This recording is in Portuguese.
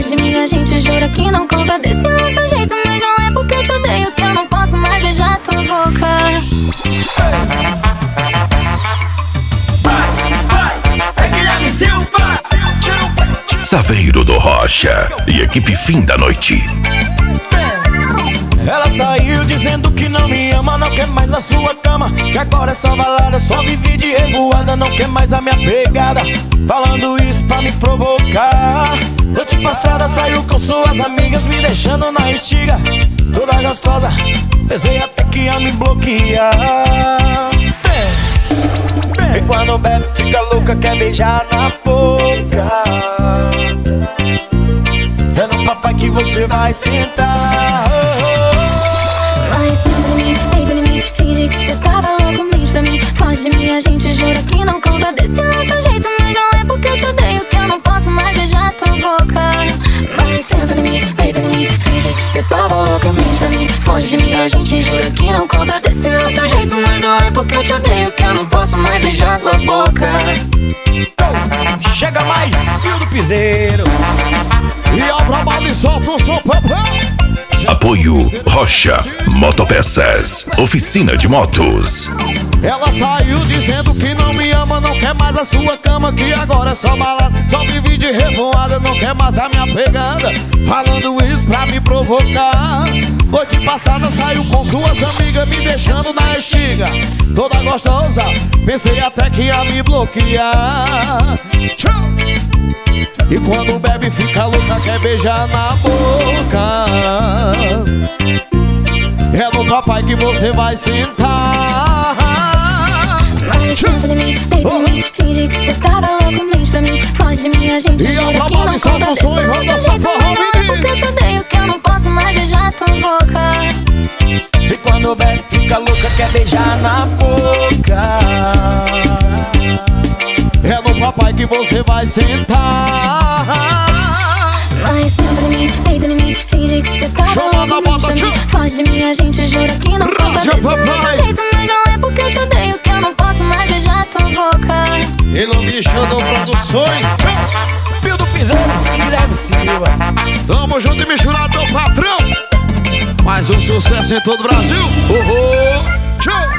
Foge de mim, a gente jura que não conta desse nosso jeito. Mas não é porque eu te odeio que eu não posso mais beijar tua boca. Saveiro do Rocha e equipe Fim da Noite. Ela saiu dizendo que não me ama, não quer mais a sua cama, que agora é só balada, só vive de revoada, não quer mais a minha pegada, falando isso pra me provocar. Noite passada saiu com suas amigas, me deixando na estiga, toda gostosa, pensei até que ia me bloquear. E quando bebe fica louca, quer beijar na boca. É no papai que você vai sentar. Vai senta em mim, deita em mim, finge que cê tava louco, mente pra mim. Foge de mim, a gente jura que não conta desse nosso jeito. Mas não é porque eu te odeio que eu não posso mais beijar tua boca. Vai senta em mim, deita em mim, finge que cê tava louco, mente pra mim. Foge de mim, a gente jura que não conta desse nosso jeito. Mas não é porque eu te odeio que eu não posso mais beijar tua boca. Chega mais, fio do piseiro. E ao trabalho e solta o som, papai. Apoio Rocha Motopeças, oficina de motos. Ela saiu dizendo que não me ama, não quer mais a sua cama, que agora é só balada, só vive de revoada, não quer mais a minha pegada, falando isso pra me provocar. Noite passada saiu com suas amigas, me deixando na estiga, toda gostosa, pensei até que ia me bloquear. E quando bebe fica louca, quer beijar na boca. É no papai que você vai sentar. Vai senta em mim, deita em mim, finge que cê tava louco, mente pra mim. Foge de mim, a gente jura que não conta desse nosso jeito. Mas não é porque eu te odeio que eu não posso mais beijar tua boca. E quando bebe fica louca, quer beijar na boca. É no papai que você vai sentar. Vai senta em mim, deita em mim, finge que cê tava louco, mente pra mim. Foge de mim, a gente jura que não conta desse nosso jeito. Mas não é porque eu te odeio que eu não posso mais beijar tua boca. Iluminando Produções. Fio do piseiro, Guilherme Silva. Tamo junto e misturado, meu patrão. Mais um sucesso em todo o Brasil. Tchau.